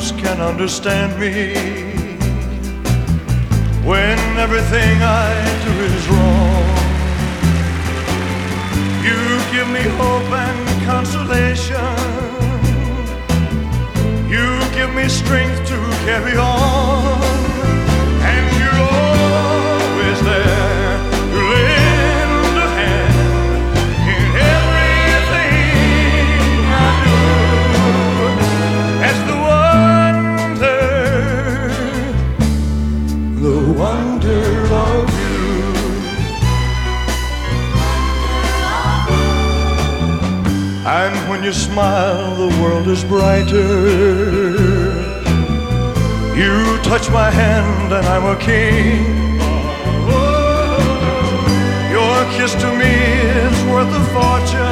others can understand me. When everything I do is wrong, you give me hope and consolation. You give me strength to carry on, and you're always there to lend a hand in everything I do. That's the wonder of you. And when you smile, the world is brighter. You touch my hand and I'm a king. Your kiss to me is worth a fortune.